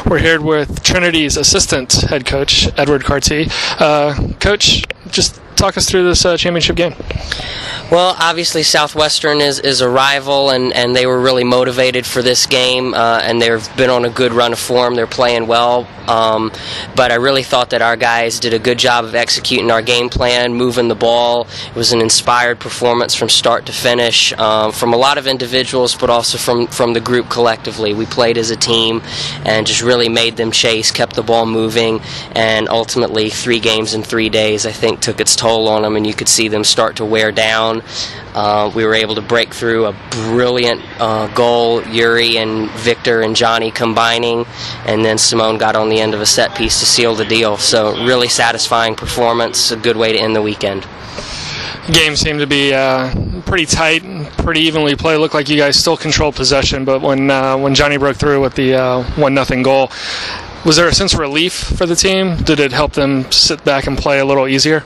We're here with Trinity's assistant head coach, Edward Carty. Coach, just talk us through this championship game. Well, obviously Southwestern is a rival, and they were really motivated for this game, and they've been on a good run of form. They're playing well, but I really thought that our guys did a good job of executing our game plan, moving the ball. It was an inspired performance from start to finish, from a lot of individuals, but also from the group collectively. We played as a team and just really made them chase, kept the ball moving, and ultimately 3 games in 3 days, I think, took its toll on them, and you could see them start to wear down. We were able to break through a brilliant goal, Yuri and Victor and Johnny combining, and then Simone got on the end of a set piece to seal the deal. So really satisfying performance, a good way to end the weekend. Game seemed to be pretty tight, pretty evenly played. Looked like you guys still controlled possession, but when Johnny broke through with the 1-0 goal, was there a sense of relief for the team? Did it help them sit back and play a little easier?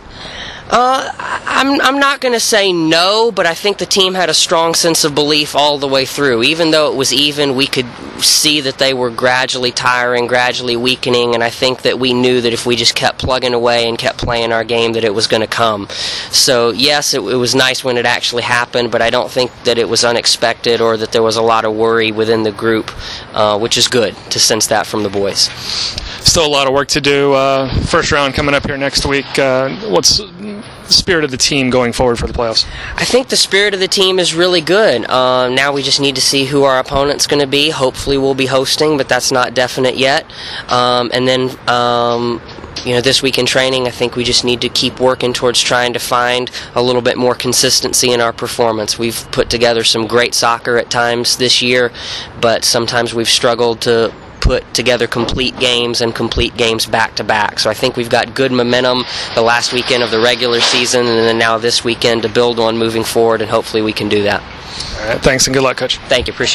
I'm not going to say no, but I think the team had a strong sense of belief all the way through. Even though it was even, we could see that they were gradually tiring, gradually weakening, and I think that we knew that if we just kept plugging away and kept playing our game, that it was going to come. So yes, it was nice when it actually happened, but I don't think that it was unexpected or that there was a lot of worry within the group, which is good to sense that from the boys. Still a lot of work to do. First round coming up here next week. What's the spirit of the team going forward for the playoffs? I think the spirit of the team is really good. Now we just need to see who our opponent's going to be. Hopefully we'll be hosting, but that's not definite yet. And then this week in training, I think we just need to keep working towards trying to find a little bit more consistency in our performance. We've put together some great soccer at times this year, but sometimes we've struggled to put together complete games and complete games back-to-back. So I think we've got good momentum the last weekend of the regular season and then now this weekend to build on moving forward, and hopefully we can do that. All right, thanks and good luck, Coach. Thank you. Appreciate it.